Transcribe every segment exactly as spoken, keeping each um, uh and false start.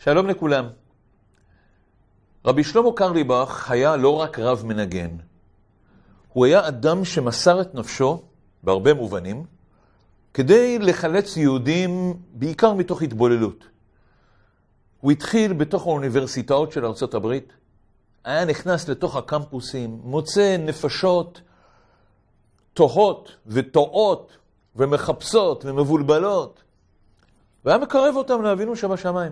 שלום לכולם. רבי שלמה קרליבך היה לא רק רב מנגן. הוא היה אדם שמסר את נפשו, בהרבה מובנים, כדי לחלץ יהודים בעיקר מתוך התבוללות. הוא התחיל בתוך האוניברסיטאות של ארצות הברית, היה נכנס לתוך הקמפוסים, מוצא נפשות תוהות וטועות ומחפשות ומבולבלות, והיה מקרב אותם לאבינו שבשמיים.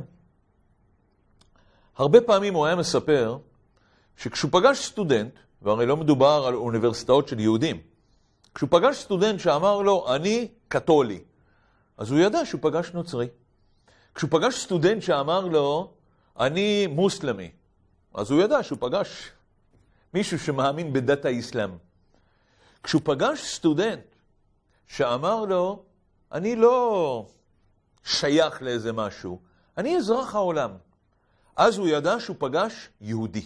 הרבה פעמים הוא היה מספר שכשהוא פגש סטודנט, והרי לא מדובר על אוניברסיטאות של יהודים, כשהוא פגש סטודנט שאמר לו, אני קתולי, אז הוא ידע שהוא פגש נוצרי. כשהוא פגש סטודנט שאמר לו, אני מוסלמי, אז הוא ידע שהוא פגש מישהו שמאמין בדת האסלאם. כשהוא פגש סטודנט שאמר לו, אני לא שייך לאיזה משהו, אני אזרח העולם, אז הוא ידע שהוא פגש יהודי.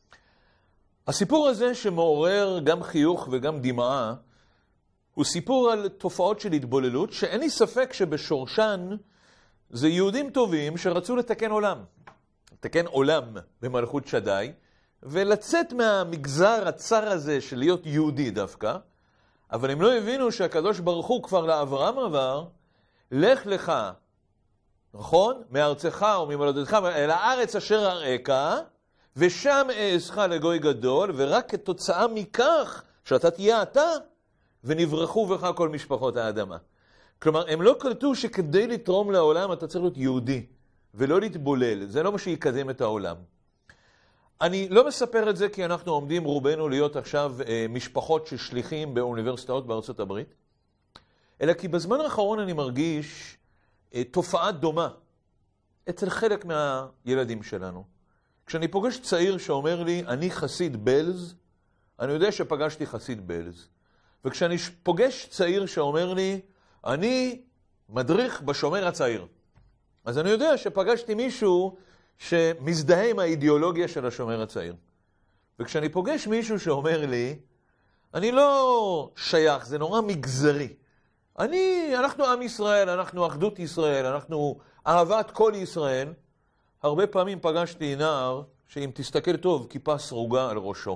הסיפור הזה שמעורר גם חיוך וגם דמעה, הוא סיפור על תופעות של התבוללות, שאין לי ספק שבשורשן זה יהודים טובים שרצו לתקן עולם. לתקן עולם במלכות שדי, ולצאת מהמגזר הצר הזה של להיות יהודי דווקא, אבל הם לא הבינו שהקדוש ברוך הוא כבר לאברהם עבר, לך לך, נכון? מארצך וממולדתך אל הארץ אשר אראך, ושם אעשך לגוי גדול, ורק כתוצאה מכך שאתה תהיה אתה, ונברחו בך כל משפחות האדמה. כלומר, הם לא קלטו שכדי לתרום לעולם אתה צריך להיות יהודי, ולא להתבולל. זה לא מה שיקדם את העולם. אני לא מספר את זה כי אנחנו עומדים רובנו להיות עכשיו אה, משפחות ששליחים באוניברסיטאות בארצות הברית, אלא כי בזמן האחרון אני מרגיש אה, תופעה דומה אצל חלק מהילדים שלנו. כשאני פוגש צעיר שאומר לי, אני חסיד בלז, אני יודע שפגשתי חסיד בלז. וכשאני פוגש צעיר שאומר לי, אני מדריך בשומר הצעיר, אז אני יודע שפגשתי מישהו שמזדהה עם האידיאולוגיה של השומר הצעיר. וכשאני פוגש מישהו שאומר לי, אני לא שייך, זה נורא מגזרי. אני, אנחנו עם ישראל, אנחנו אחדות ישראל, אנחנו אהבת כל ישראל. הרבה פעמים פגשתי נער שאם תסתכל טוב, כיפה סרוגה על ראשו.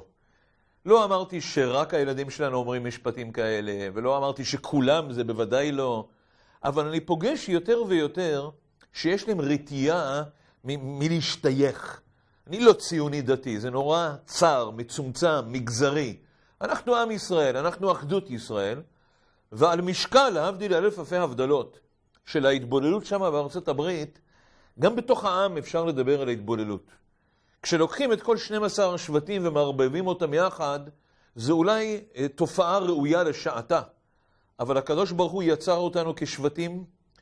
לא אמרתי שרק הילדים שלנו אומרים משפטים כאלה, ולא אמרתי שכולם, זה בוודאי לא. אבל אני פוגש יותר ויותר שיש להם רתיעה מ- מלהשתייך. אני לא ציוני דתי, זה נורא צר, מצומצם, מגזרי. אנחנו עם ישראל, אנחנו אחדות ישראל, ועל משקל, להבדיל אלף אלפי הבדלות, של ההתבוללות שם בארצות הברית, גם בתוך העם אפשר לדבר על ההתבוללות. כשלוקחים את כל שנים עשר השבטים ומערבבים אותם יחד, זה אולי תופעה ראויה לשעתה. אבל הקדוש ברוך הוא יצר אותנו כשבטים,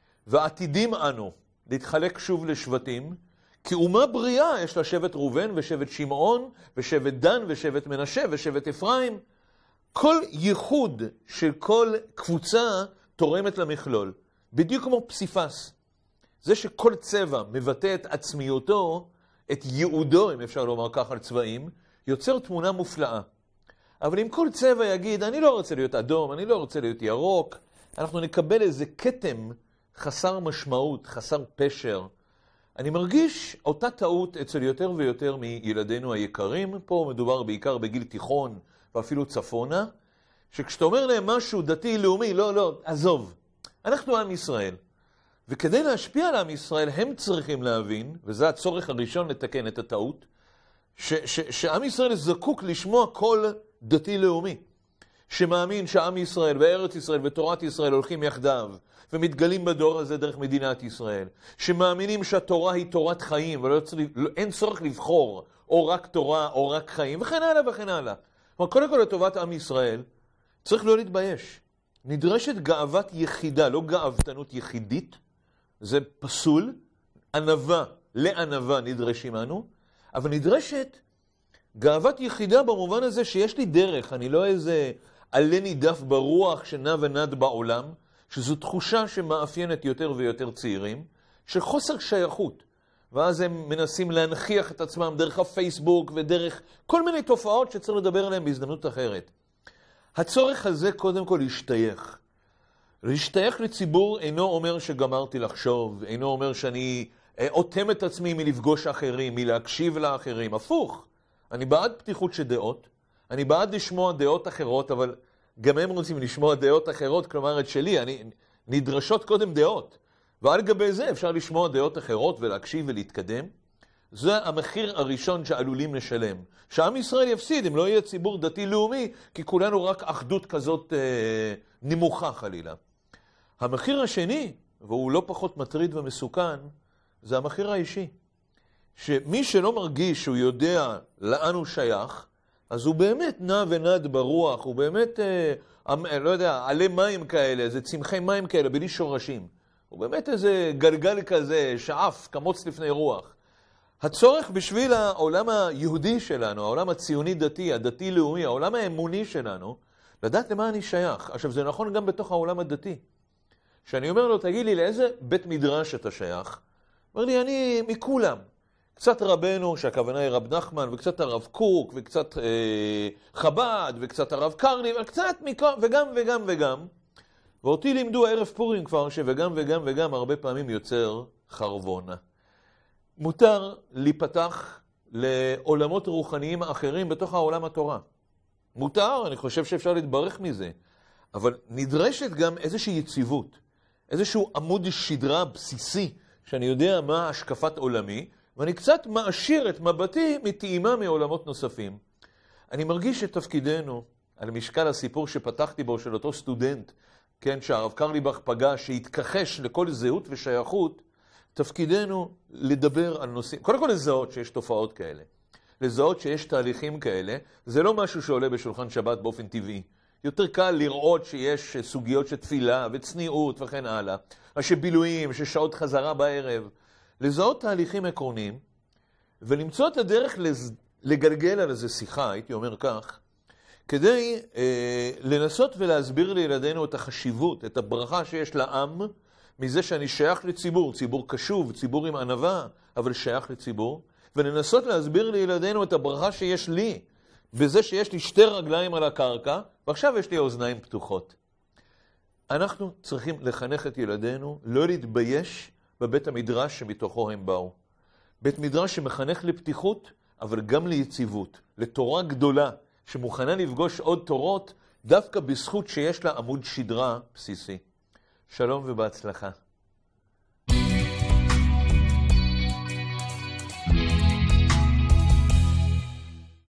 ועתידים אנו להתחלק שוב לשבטים, כי אומה בריאה יש לה שבט ראובן ושבט שמעון ושבט דן ושבט מנשה ושבט אפרים. כל ייחוד של כל קבוצה תורמת למכלול, בדיוק כמו פסיפס. זה שכל צבע מבטא את עצמיותו, את ייעודו, אם אפשר לומר כך על צבעים, יוצר תמונה מופלאה. אבל אם כל צבע יגיד, אני לא רוצה להיות אדום, אני לא רוצה להיות ירוק, אנחנו נקבל איזה כתם חסר משמעות, חסר פשר. אני מרגיש אותה טעות אצל יותר ויותר מילדינו היקרים, פה מדובר בעיקר בגיל תיכון ואפילו צפונה, שכשאתה אומר להם משהו דתי, לאומי, לא, לא, עזוב. אנחנו עם ישראל. וכדי להשפיע על עם ישראל, הם צריכים להבין, וזה הצורך הראשון לתקן את הטעות, ש- ש- שעם ישראל זקוק לשמוע כל דתי לאומי, שמאמין שעם ישראל וארץ ישראל ותורת ישראל הולכים יחדיו, ומתגלים בדור הזה דרך מדינת ישראל, שמאמינים שהתורה היא תורת חיים, ואין צורך לבחור או רק תורה או רק חיים, וכן הלאה וכן הלאה. אבל קודם כל לטובת עם ישראל, צריך לא להתבייש. נדרשת גאוות יחידה, לא גאוותנות יחידית, זה פסול, ענווה לענווה נדרשים אנו, אבל נדרשת גאוות יחידה במובן הזה שיש לי דרך, אני לא איזה עלה נידף ברוח שנע ונד בעולם, שזו תחושה שמאפיינת יותר ויותר צעירים, של חוסר שייכות, ואז הם מנסים להנכיח את עצמם דרך הפייסבוק ודרך כל מיני תופעות שצריך לדבר עליהן בהזדמנות אחרת. הצורך הזה קודם כל להשתייך. להשתייך לציבור אינו אומר שגמרתי לחשוב, אינו אומר שאני אוטם את עצמי מלפגוש אחרים, מלהקשיב לאחרים. הפוך, אני בעד פתיחות של דעות, אני בעד לשמוע דעות אחרות, אבל גם הם רוצים לשמוע דעות אחרות, כלומר את שלי, אני, נדרשות קודם דעות. ועל גבי זה אפשר לשמוע דעות אחרות ולהקשיב ולהתקדם. זה המחיר הראשון שעלולים לשלם. שעם ישראל יפסיד, אם לא יהיה ציבור דתי-לאומי, כי כולנו רק אחדות כזאת אה, נמוכה חלילה. המחיר השני, והוא לא פחות מטריד ומסוכן, זה המחיר האישי. שמי שלא מרגיש שהוא יודע לאן הוא שייך, אז הוא באמת נע ונד ברוח, הוא באמת, אה, לא יודע, עלי מים כאלה, זה צמחי מים כאלה, בלי שורשים. הוא באמת איזה גלגל כזה, שעף, כמוץ לפני רוח. הצורך בשביל העולם היהודי שלנו, העולם הציוני-דתי, הדתי-לאומי, העולם האמוני שלנו, לדעת למה אני שייך. עכשיו, זה נכון גם בתוך העולם הדתי. שאני אומר לו, תגיד לי, לאיזה בית מדרש אתה שייך? אומר לי, אני מכולם. קצת רבנו, שהכוונה היא רב נחמן, וקצת הרב קוק, וקצת אה, חב"ד, וקצת הרב קרני, וקצת מכל, וגם וגם וגם. ואותי לימדו ערב פורים כבר, שווגם וגם וגם הרבה פעמים יוצר חרבונה. מותר להיפתח לעולמות רוחניים אחרים בתוך העולם התורה. מותר, אני חושב שאפשר להתברך מזה. אבל נדרשת גם איזושהי יציבות, איזשהו עמוד שדרה בסיסי, שאני יודע מה השקפת עולמי, ואני קצת מעשיר את מבטי מטעימה מעולמות נוספים. אני מרגיש שתפקידנו, על משקל הסיפור שפתחתי בו של אותו סטודנט, כן, שהרב קרליבך פגש, שהתכחש לכל זהות ושייכות, תפקידנו לדבר על נושאים, קודם כל לזהות שיש תופעות כאלה, לזהות שיש תהליכים כאלה, זה לא משהו שעולה בשולחן שבת באופן טבעי. יותר קל לראות שיש סוגיות של תפילה וצניעות וכן הלאה, שבילויים, ששעות חזרה בערב, לזהות תהליכים עקרוניים, ולמצוא את הדרך לגלגל על איזה שיחה, הייתי אומר כך, כדי אה, לנסות ולהסביר לילדינו את החשיבות, את הברכה שיש לעם, מזה שאני שייך לציבור, ציבור קשוב, ציבור עם ענווה, אבל שייך לציבור, ולנסות להסביר לילדינו את הברכה שיש לי, בזה שיש לי שתי רגליים על הקרקע, ועכשיו יש לי אוזניים פתוחות. אנחנו צריכים לחנך את ילדינו, לא להתבייש בבית המדרש שמתוכו הם באו. בית מדרש שמחנך לפתיחות, אבל גם ליציבות, לתורה גדולה, שמוכנה לפגוש עוד תורות, דווקא בזכות שיש לה עמוד שדרה בסיסי. שלום ובהצלחה.